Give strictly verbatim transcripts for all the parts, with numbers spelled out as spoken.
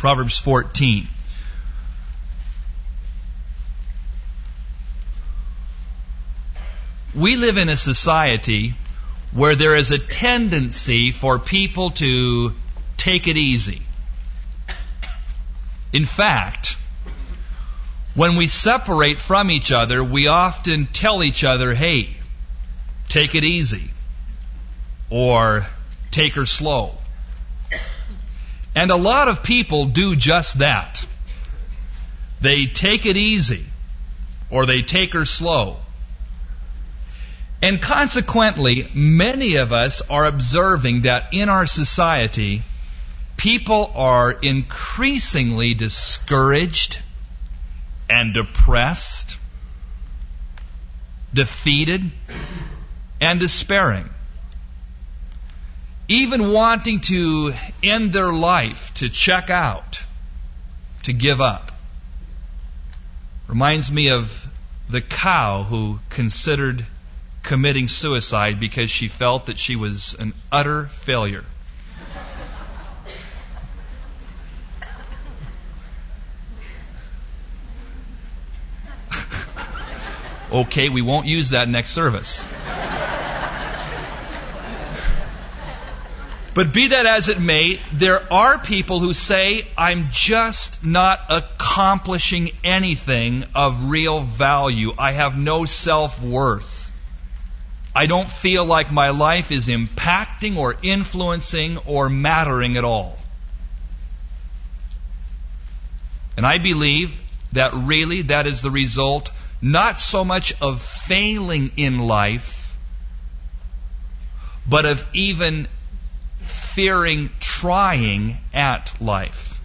Proverbs fourteen. We live in a society where there is a tendency for people to take it easy. In fact, when we separate from each other, we often tell each other, hey, take it easy, or take her slow. And a lot of people do just that. They take it easy, or they take her slow. And consequently, many of us are observing that in our society, people are increasingly discouraged and depressed, defeated, and despairing. Even wanting to end their life, to check out, to give up. Reminds me of the cow who considered committing suicide because she felt that she was an utter failure. Okay, we won't use that next service. But be that as it may, there are people who say, I'm just not accomplishing anything of real value. I have no self-worth. I don't feel like my life is impacting or influencing or mattering at all. And I believe that really that is the result not so much of failing in life, but of even fearing trying at life.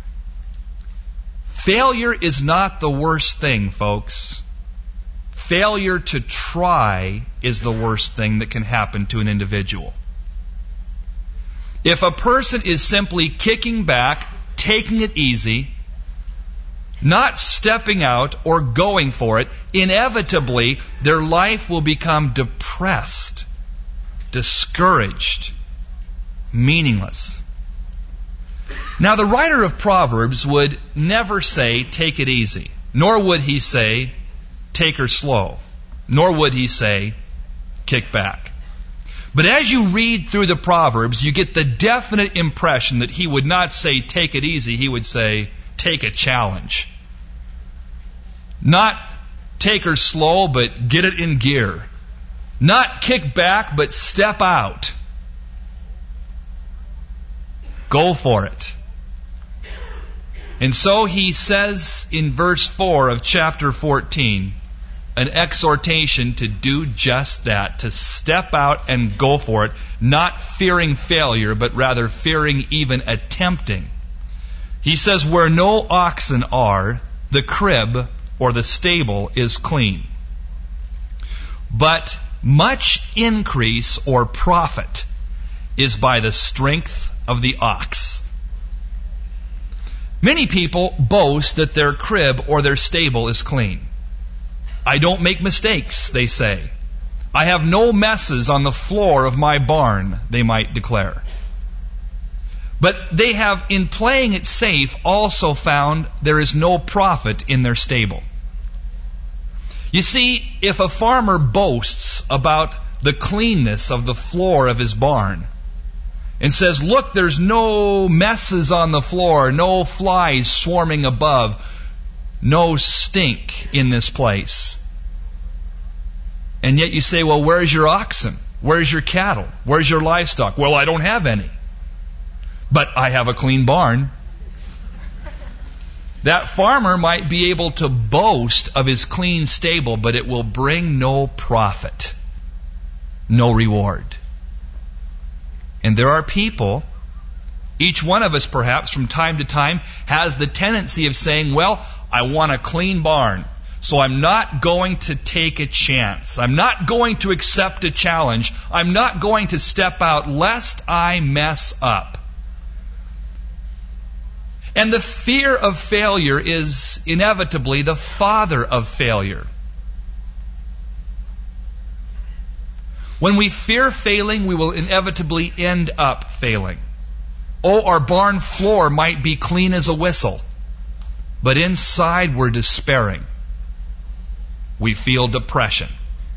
Failure is not the worst thing, folks. Failure to try is the worst thing that can happen to an individual. If a person is simply kicking back, taking it easy, not stepping out or going for it, inevitably their life will become depressed, discouraged, meaningless. Now, the writer of Proverbs would never say, take it easy, nor would he say, take her slow, nor would he say, kick back. But as you read through the Proverbs, you get the definite impression that he would not say, take it easy, he would say, take a challenge. Not take her slow, but get it in gear. Not kick back, but step out. Go for it. And so he says in verse four of chapter fourteen, an exhortation to do just that, to step out and go for it, not fearing failure, but rather fearing even attempting. He says, where no oxen are, the crib or the stable is clean. But much increase or profit is by the strength of the ox. Many people boast that their crib or their stable is clean. I don't make mistakes, they say. I have no messes on the floor of my barn, they might declare. But they have, in playing it safe, also found there is no profit in their stable. You see, if a farmer boasts about the cleanness of the floor of his barn and says, look, there's no messes on the floor, no flies swarming above, no stink in this place. And yet you say, well, where's your oxen? Where's your cattle? Where's your livestock? Well, I don't have any. But I have a clean barn. That farmer might be able to boast of his clean stable, but it will bring no profit, no reward. And there are people, each one of us perhaps from time to time has the tendency of saying, well, I want a clean barn, so I'm not going to take a chance. I'm not going to accept a challenge. I'm not going to step out lest I mess up. And the fear of failure is inevitably the father of failure. When we fear failing, we will inevitably end up failing. Oh, our barn floor might be clean as a whistle, but inside we're despairing. We feel depression.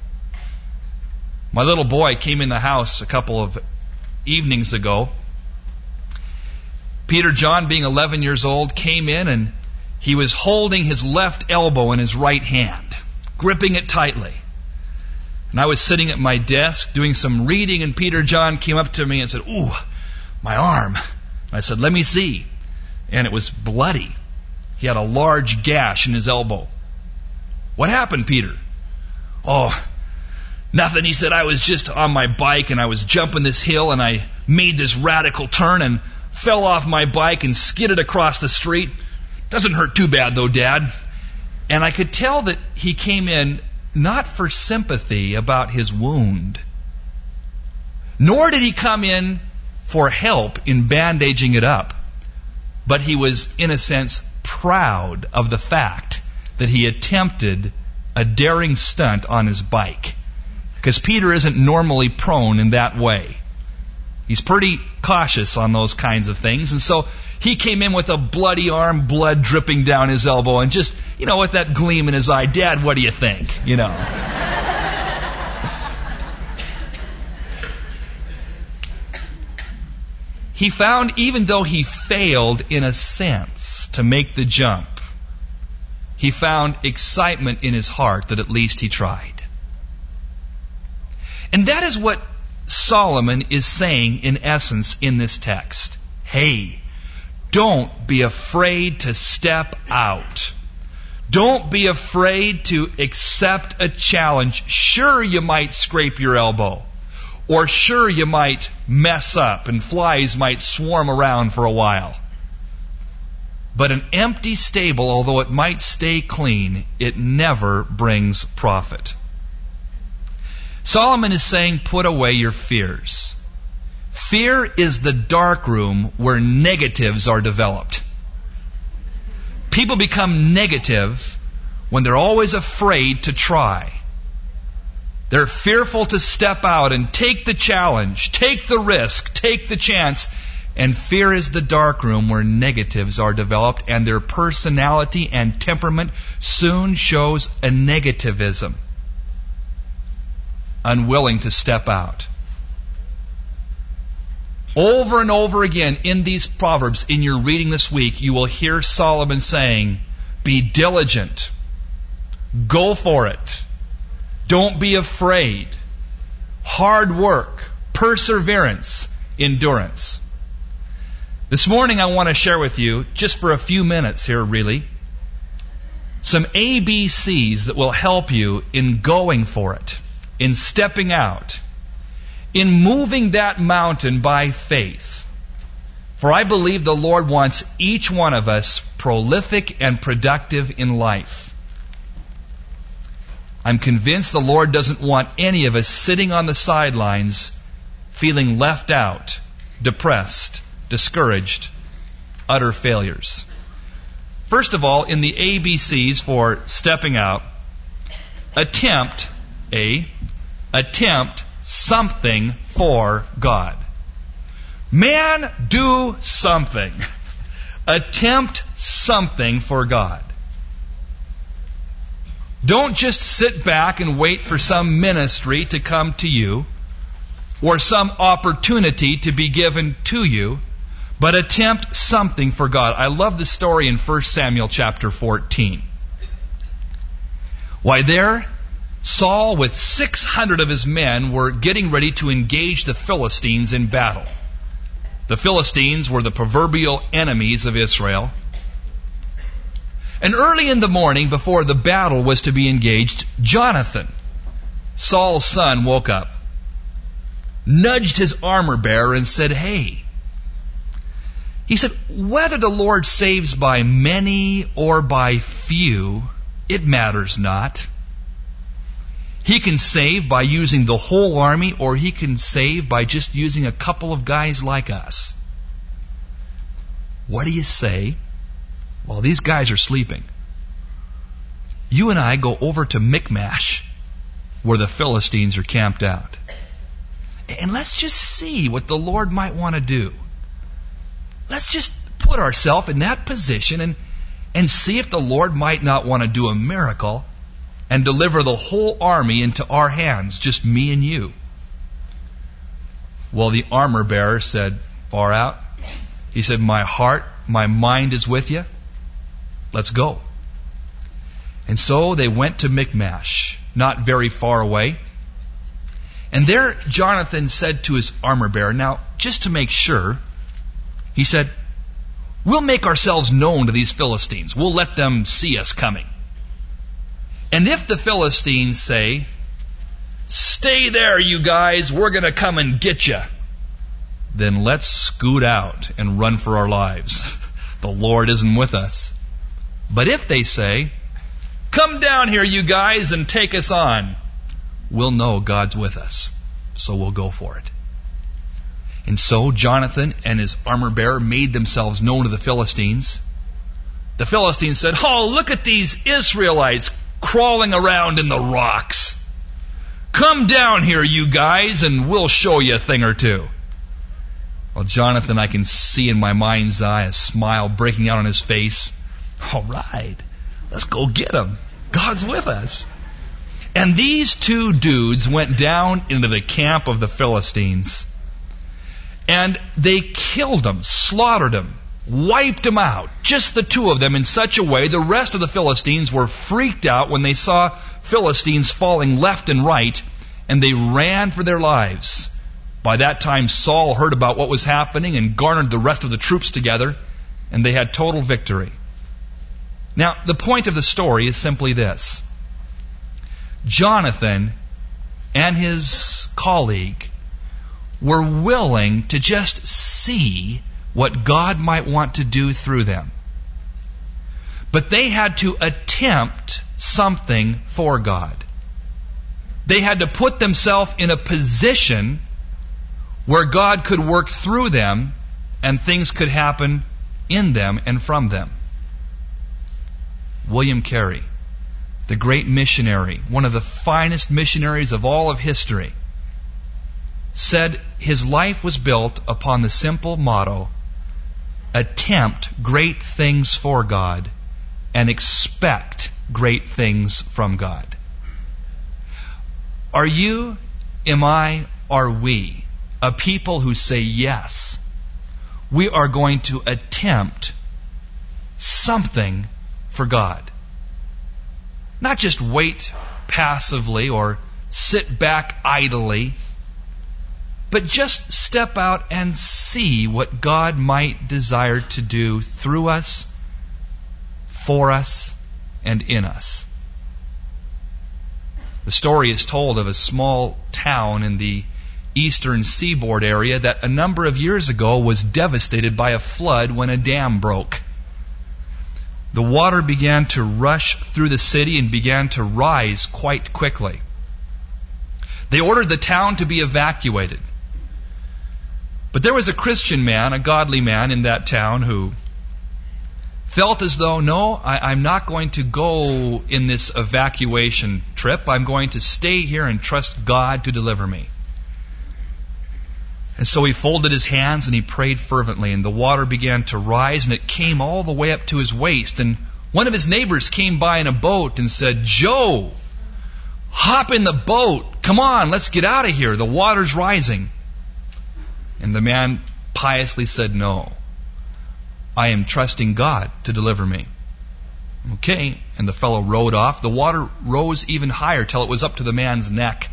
My little boy came in the house a couple of evenings ago. Peter John, being eleven years old, came in and he was holding his left elbow in his right hand, gripping it tightly. And I was sitting at my desk doing some reading, and Peter John came up to me and said, "Ooh, my arm." And I said, "Let me see." And it was bloody. He had a large gash in his elbow. "What happened, Peter?" "Oh, nothing." He said, "I was just on my bike and I was jumping this hill and I made this radical turn and fell off my bike and skidded across the street. Doesn't hurt too bad though, Dad." And I could tell that he came in not for sympathy about his wound, nor did he come in for help in bandaging it up, but he was, in a sense, proud of the fact that he attempted a daring stunt on his bike. Because Peter isn't normally prone in that way. He's pretty cautious on those kinds of things. And so he came in with a bloody arm, blood dripping down his elbow, and just, you know, with that gleam in his eye, "Dad, what do you think?" You know. He found, even though he failed in a sense to make the jump, he found excitement in his heart that at least he tried. And that is what Solomon is saying in essence in this text. Hey, don't be afraid to step out. Don't be afraid to accept a challenge. Sure, you might scrape your elbow. Or sure, you might mess up and flies might swarm around for a while. But an empty stable, although it might stay clean, it never brings profit. Solomon is saying, put away your fears. Fear is the dark room where negatives are developed. People become negative when they're always afraid to try. They're fearful to step out and take the challenge, take the risk, take the chance. And fear is the dark room where negatives are developed, and their personality and temperament soon shows a negativism. Unwilling to step out. Over and over again in these Proverbs, in your reading this week, you will hear Solomon saying, be diligent. Go for it. Don't be afraid. Hard work, perseverance, endurance. This morning I want to share with you, just for a few minutes here really, some A B Cs that will help you in going for it, in stepping out, in moving that mountain by faith. For I believe the Lord wants each one of us prolific and productive in life. I'm convinced the Lord doesn't want any of us sitting on the sidelines feeling left out, depressed, discouraged, utter failures. First of all, in the A B Cs for stepping out, attempt, A, attempt something for God. Man, do something. Attempt something for God. Don't just sit back and wait for some ministry to come to you or some opportunity to be given to you, but attempt something for God. I love the story in First Samuel chapter fourteen. Why, there, Saul with six hundred of his men were getting ready to engage the Philistines in battle. The Philistines were the proverbial enemies of Israel. And early in the morning, before the battle was to be engaged, Jonathan, Saul's son, woke up, nudged his armor bearer and said, hey, he said, whether the Lord saves by many or by few, it matters not. He can save by using the whole army, or he can save by just using a couple of guys like us. What do you say? While these guys are sleeping, you and I go over to Michmash, where the Philistines are camped out. And let's just see what the Lord might want to do. let's just put ourselves in that position and, and see if the Lord might not want to do a miracle and deliver the whole army into our hands, just me and you. Well, the armor bearer said, far out. He said, my heart, my mind is with you. Let's go. And so they went to Michmash, not very far away. And there Jonathan said to his armor bearer, now, just to make sure, he said, we'll make ourselves known to these Philistines. We'll let them see us coming. And if the Philistines say, stay there, you guys, we're going to come and get you, then let's scoot out and run for our lives. The Lord isn't with us. But if they say, come down here, you guys, and take us on, we'll know God's with us. So we'll go for it. And so Jonathan and his armor bearer made themselves known to the Philistines. The Philistines said, oh, look at these Israelites crawling around in the rocks. Come down here, you guys, and we'll show you a thing or two. Well, Jonathan, I can see in my mind's eye a smile breaking out on his face. All right, let's go get them. God's with us. And these two dudes went down into the camp of the Philistines. And they killed them, slaughtered them, wiped them out. Just the two of them in such a way the rest of the Philistines were freaked out when they saw Philistines falling left and right, and they ran for their lives. By that time Saul heard about what was happening and garnered the rest of the troops together, and they had total victory. Now, the point of the story is simply this. Jonathan and his colleague were willing to just see what God might want to do through them. But they had to attempt something for God. They had to put themselves in a position where God could work through them and things could happen in them and from them. William Carey, the great missionary, one of the finest missionaries of all of history, said his life was built upon the simple motto, attempt great things for God and expect great things from God. Are you, am I, are we a people who say, yes, we are going to attempt something for God? Not just wait passively or sit back idly, but just step out and see what God might desire to do through us, for us, and in us. The story is told of a small town in the eastern seaboard area that a number of years ago was devastated by a flood when a dam broke. The water began to rush through the city and began to rise quite quickly. They ordered the town to be evacuated. But there was a Christian man, a godly man in that town who felt as though, no, I, I'm not going to go in this evacuation trip. I'm going to stay here and trust God to deliver me. And so he folded his hands and he prayed fervently, and the water began to rise, and it came all the way up to his waist. And one of his neighbors came by in a boat and said, Joe, hop in the boat. Come on, let's get out of here. The water's rising. And the man piously said, no, I am trusting God to deliver me. Okay. And the fellow rowed off. The water rose even higher till it was up to the man's neck.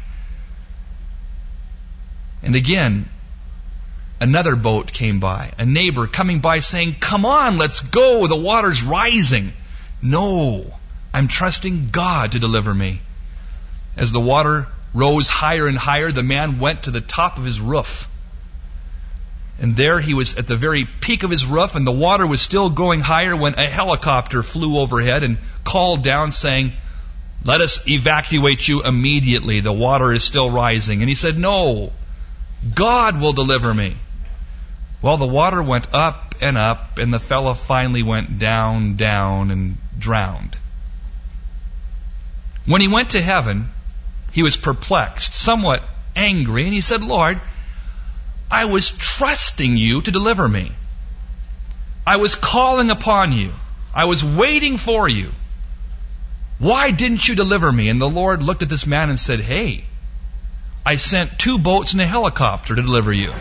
And again, another boat came by, a neighbor coming by saying, come on, let's go, the water's rising. No, I'm trusting God to deliver me. As the water rose higher and higher, the man went to the top of his roof. And there he was at the very peak of his roof, and the water was still going higher when a helicopter flew overhead and called down saying, let us evacuate you immediately. The water is still rising. And he said, no, God will deliver me. Well, the water went up and up, and the fellow finally went down, down, and drowned. When he went to heaven, he was perplexed, somewhat angry, and he said, Lord, I was trusting you to deliver me. I was calling upon you. I was waiting for you. Why didn't you deliver me? And the Lord looked at this man and said, hey, I sent two boats and a helicopter to deliver you.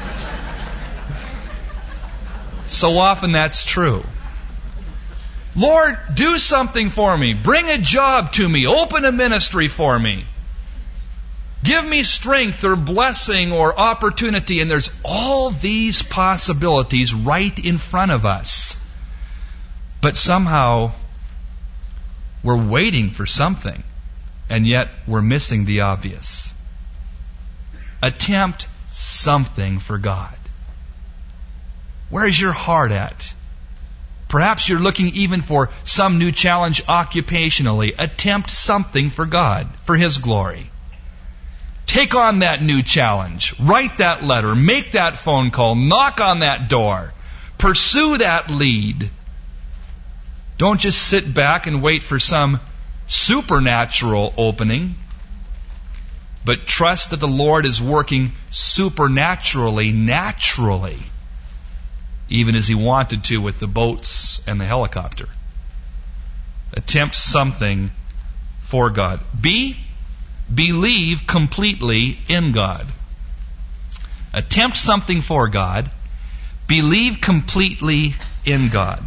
So often that's true. Lord, do something for me. Bring a job to me. Open a ministry for me. Give me strength or blessing or opportunity. And there's all these possibilities right in front of us. But somehow we're waiting for something, and yet we're missing the obvious. Attempt something for God. Where's your heart at? Perhaps you're looking even for some new challenge occupationally. Attempt something for God, for His glory. Take on that new challenge. Write that letter. Make that phone call. Knock on that door. Pursue that lead. Don't just sit back and wait for some supernatural opening, but trust that the Lord is working supernaturally, naturally, even as He wanted to with the boats and the helicopter. Attempt something for God. B, believe completely in God. Attempt something for God. Believe completely in God.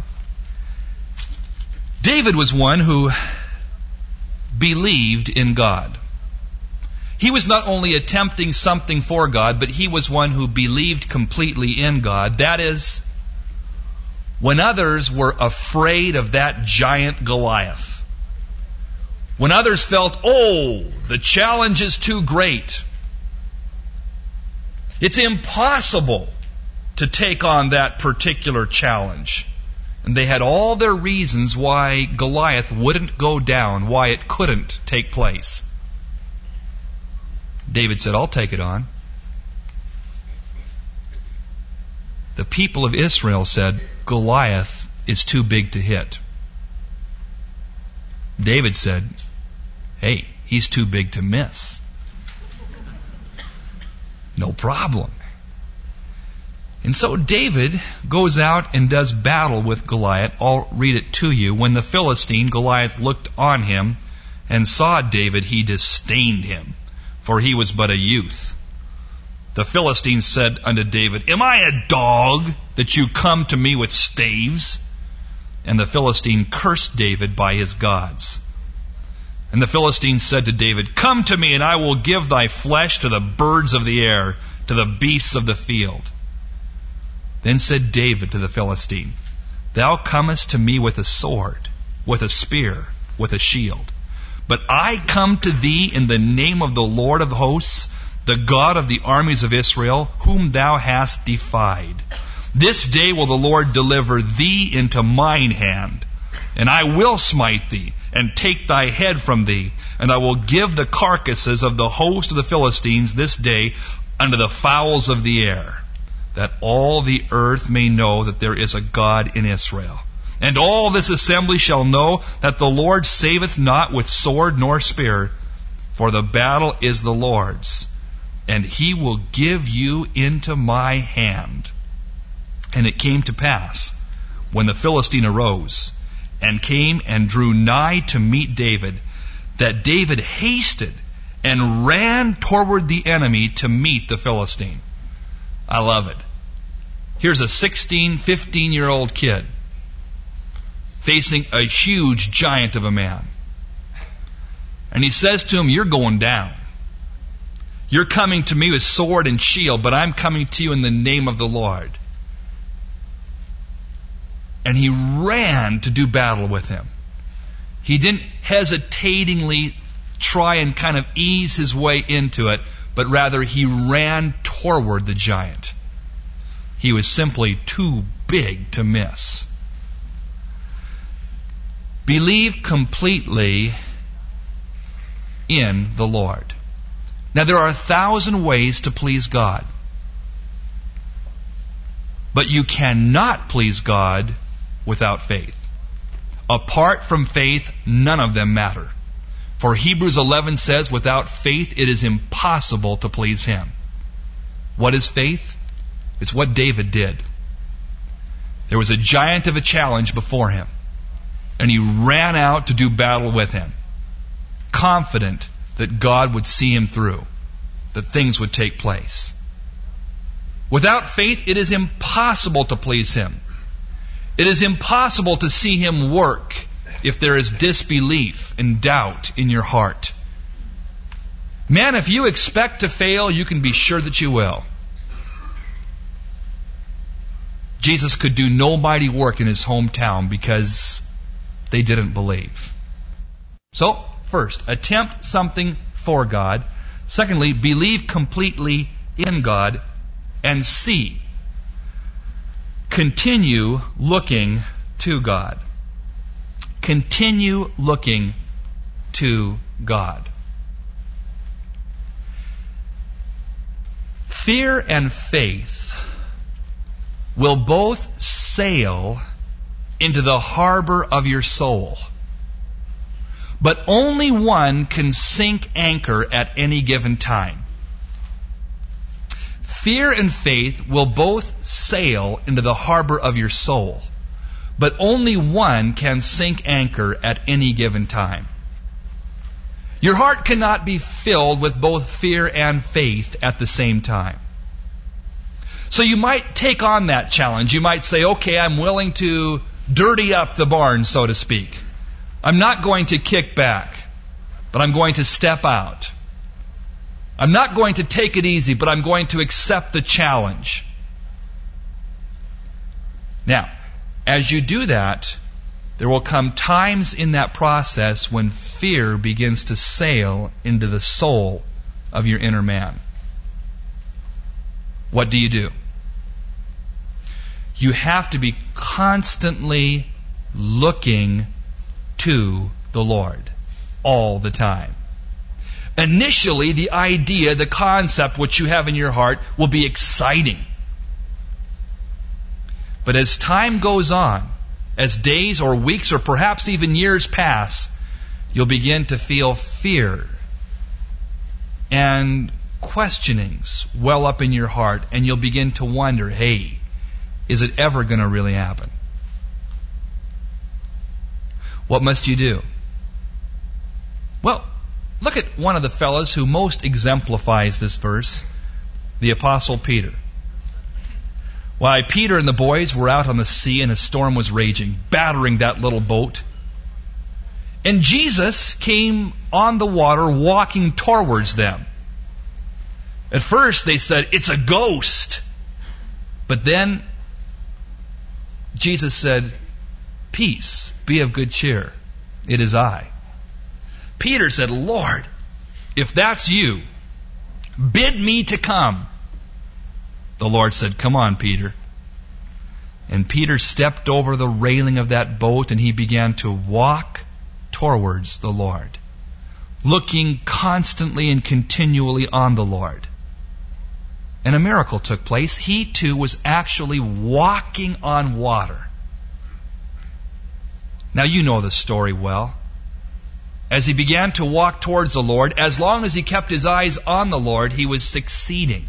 David was one who believed in God. He was not only attempting something for God, but he was one who believed completely in God. That is, when others were afraid of that giant Goliath, when others felt, oh, the challenge is too great, it's impossible to take on that particular challenge. And they had all their reasons why Goliath wouldn't go down, why it couldn't take place. David said, I'll take it on. The people of Israel said, Goliath is too big to hit. David said, hey, he's too big to miss. No problem. And so David goes out and does battle with Goliath. I'll read it to you. When the Philistine, Goliath, looked on him and saw David, he disdained him, for he was but a youth. The Philistine said unto David, am I a dog that you come to me with staves? And the Philistine cursed David by his gods. And the Philistine said to David, come to me, and I will give thy flesh to the birds of the air, to the beasts of the field. Then said David to the Philistine, thou comest to me with a sword, with a spear, with a shield. But I come to thee in the name of the Lord of hosts, the God of the armies of Israel, whom thou hast defied. This day will the Lord deliver thee into mine hand, and I will smite thee, and take thy head from thee, and I will give the carcasses of the host of the Philistines this day unto the fowls of the air, that all the earth may know that there is a God in Israel. And all this assembly shall know that the Lord saveth not with sword nor spear, for the battle is the Lord's, and He will give you into my hand. And it came to pass, when the Philistine arose, and came and drew nigh to meet David, that David hasted and ran toward the enemy to meet the Philistine. I love it. Here's a sixteen, fifteen-year-old kid facing a huge giant of a man. And he says to him, you're going down. You're coming to me with sword and shield, but I'm coming to you in the name of the Lord. And he ran to do battle with him. He didn't hesitatingly try and kind of ease his way into it, but rather he ran toward the giant. He was simply too big to miss. Believe completely in the Lord. Now, there are a thousand ways to please God. But you cannot please God without faith. Apart from faith, none of them matter. For Hebrews eleven says, without faith it is impossible to please Him. What is faith? It's what David did. There was a giant of a challenge before him, and he ran out to do battle with him, confident that God would see him through, that things would take place. Without faith, it is impossible to please him. It is impossible to see him work if there is disbelief and doubt in your heart. Man, if you expect to fail, you can be sure that you will. Jesus could do no mighty work in his hometown because they didn't believe. So, first, attempt something for God. Secondly, believe completely in God. And C, continue looking to God. Continue looking to God. Fear and faith will both sail into the harbor of your soul, but only one can sink anchor at any given time. Fear and faith will both sail into the harbor of your soul, but only one can sink anchor at any given time. Your heart cannot be filled with both fear and faith at the same time. So you might take on that challenge. You might say, okay, I'm willing to dirty up the barn, so to speak. I'm not going to kick back, but I'm going to step out. I'm not going to take it easy, but I'm going to accept the challenge. Now, as you do that, there will come times in that process when fear begins to sail into the soul of your inner man. What do you do? You have to be constantly looking to the Lord all the time. Initially, the idea, the concept which you have in your heart will be exciting. But as time goes on, as days or weeks or perhaps even years pass, you'll begin to feel fear and questionings well up in your heart, and you'll begin to wonder, hey, is it ever going to really happen? What must you do? Well, look at one of the fellows who most exemplifies this verse, the Apostle Peter. Why, Peter and the boys were out on the sea and a storm was raging, battering that little boat. And Jesus came on the water walking towards them. At first they said, it's a ghost. But then Jesus said, peace, be of good cheer. It is I. Peter said, Lord, if that's you, bid me to come. The Lord said, come on, Peter. And Peter stepped over the railing of that boat and he began to walk towards the Lord, looking constantly and continually on the Lord. And a miracle took place. He too was actually walking on water. Now you know the story well. As he began to walk towards the Lord, as long as he kept his eyes on the Lord, he was succeeding.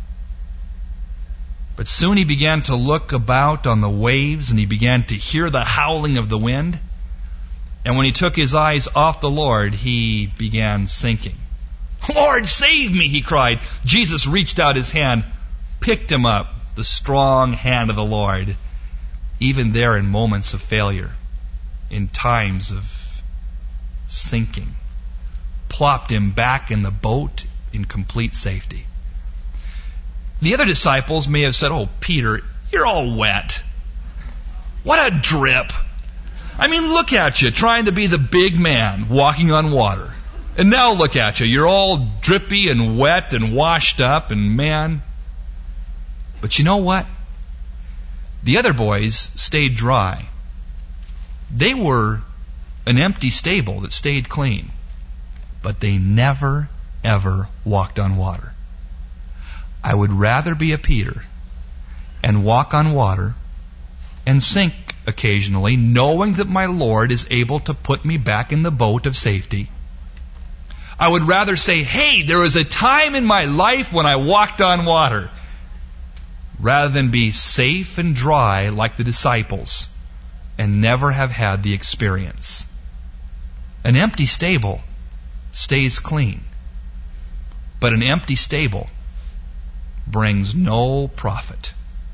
But soon he began to look about on the waves and he began to hear the howling of the wind. And when he took his eyes off the Lord, he began sinking. Lord, save me, he cried. Jesus reached out his hand, picked him up, the strong hand of the Lord, even there in moments of failure, in times of sinking, plopped him back in the boat in complete safety. The other disciples may have said, oh, Peter, you're all wet. What a drip. I mean, look at you, trying to be the big man walking on water. And now look at you, you're all drippy and wet and washed up and man. But you know what? The other boys stayed dry. They were an empty stable that stayed clean. But they never, ever walked on water. I would rather be a Peter and walk on water and sink occasionally, knowing that my Lord is able to put me back in the boat of safety. I would rather say, hey, there was a time in my life when I walked on water, rather than be safe and dry like the disciples and never have had the experience. An empty stable stays clean, but an empty stable brings no profit.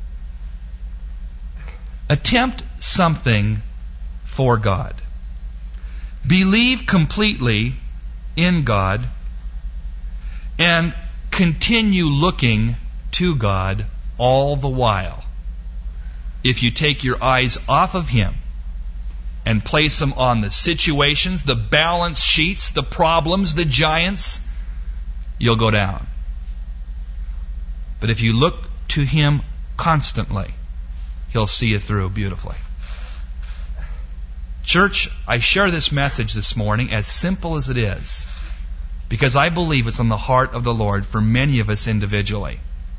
Attempt something for God. Believe completely in God and continue looking to God all the while. If you take your eyes off of Him and place them on the situations, the balance sheets, the problems, the giants, you'll go down. But if you look to Him constantly, He'll see you through beautifully. Church, I share this message this morning, as simple as it is, because I believe it's on the heart of the Lord for many of us individually.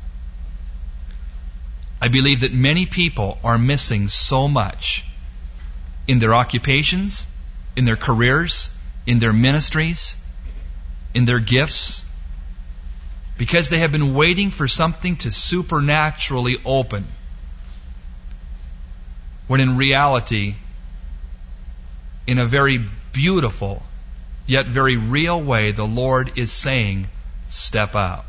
I believe that many people are missing so much in their occupations, in their careers, in their ministries, in their gifts, because they have been waiting for something to supernaturally open, when in reality, in a very beautiful yet very real way, the Lord is saying, step out.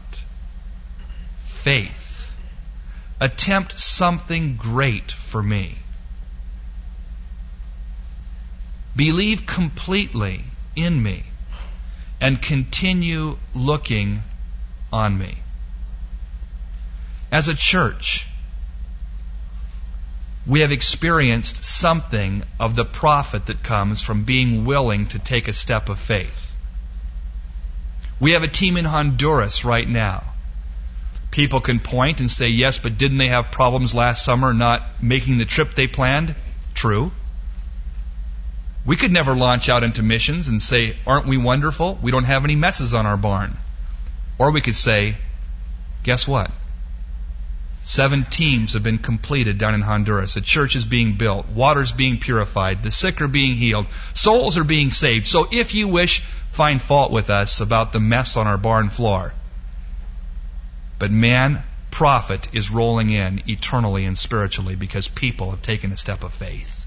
Faith. Attempt something great for me. Believe completely in me and continue looking on me. As a church, we have experienced something of the profit that comes from being willing to take a step of faith. We have a team in Honduras right now. People can point and say, yes, but didn't they have problems last summer not making the trip they planned? True. We could never launch out into missions and say, aren't we wonderful? We don't have any messes on our barn. Or we could say, guess what? Seven teams have been completed down in Honduras. A church is being built. Water's being purified. The sick are being healed. Souls are being saved. So if you wish, find fault with us about the mess on our barn floor. But man, profit is rolling in eternally and spiritually because people have taken a step of faith.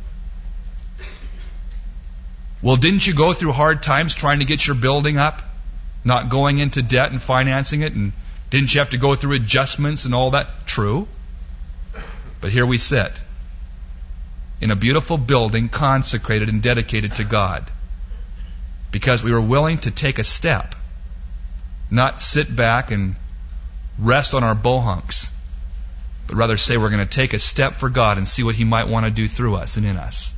Well, didn't you go through hard times trying to get your building up? Not going into debt and financing it, and didn't you have to go through adjustments and all that? True. But here we sit in a beautiful building consecrated and dedicated to God because we were willing to take a step, not sit back and rest on our bohunks, but rather say we're going to take a step for God and see what He might want to do through us and in us.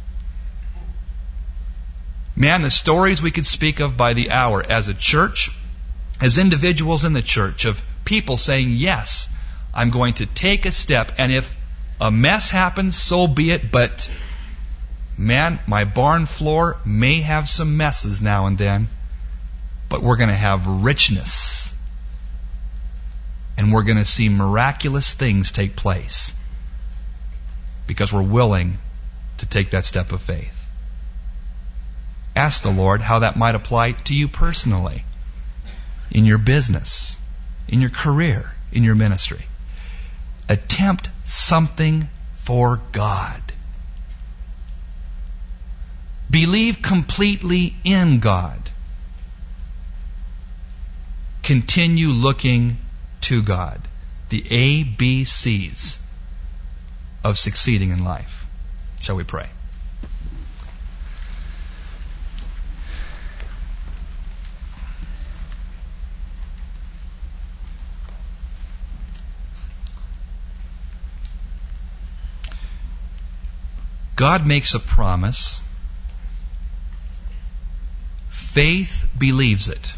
Man, the stories we could speak of by the hour as a church, as individuals in the church, of people saying, yes, I'm going to take a step, and if a mess happens, so be it, but man, my barn floor may have some messes now and then, but we're going to have richness, and we're going to see miraculous things take place because we're willing to take that step of faith. Ask the Lord how that might apply to you personally, in your business, in your career, in your ministry. Attempt something for God. Believe completely in God. Continue looking to God. The A B Cs of succeeding in life. Shall we pray? God makes a promise. Faith believes it.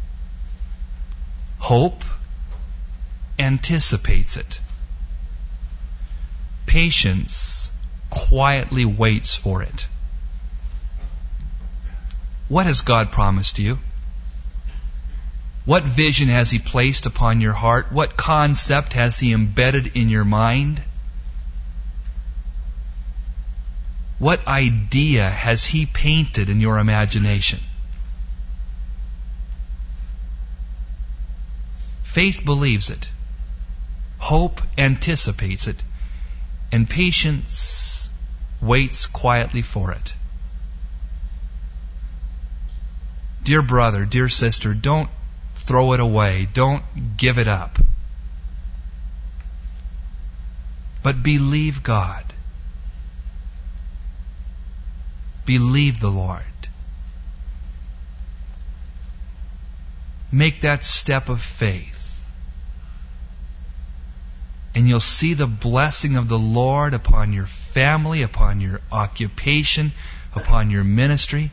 Hope anticipates it. Patience quietly waits for it. What has God promised you? What vision has He placed upon your heart? What concept has He embedded in your mind? What idea has He painted in your imagination? Faith believes it. Hope anticipates it, and patience waits quietly for it. Dear brother, dear sister, don't throw it away. Don't give it up. But believe God. Believe the Lord. Make that step of faith. And you'll see the blessing of the Lord upon your family, upon your occupation, upon your ministry.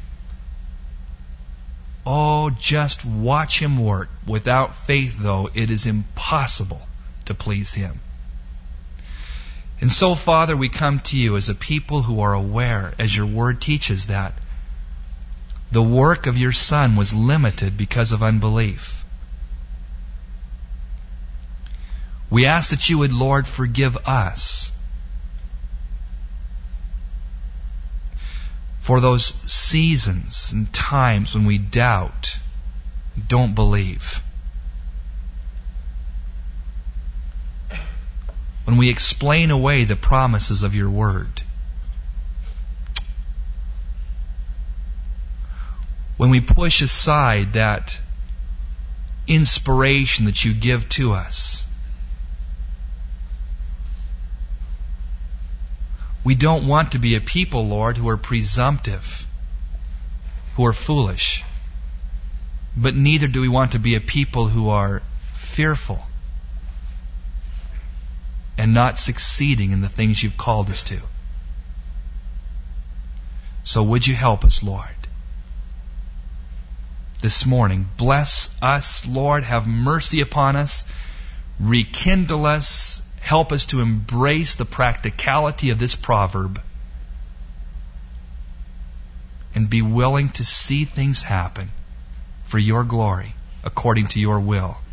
Oh, just watch Him work. Without faith, though, it is impossible to please Him. And so, Father, we come to You as a people who are aware, as Your Word teaches, that the work of Your Son was limited because of unbelief. We ask that You would, Lord, forgive us for those seasons and times when we doubt, don't believe. When we explain away the promises of Your Word. When we push aside that inspiration that You give to us. We don't want to be a people, Lord, who are presumptive, who are foolish. But neither do we want to be a people who are fearful and not succeeding in the things You've called us to. So would You help us, Lord? This morning, bless us, Lord. Have mercy upon us. Rekindle us. Help us to embrace the practicality of this proverb and be willing to see things happen for Your glory according to Your will.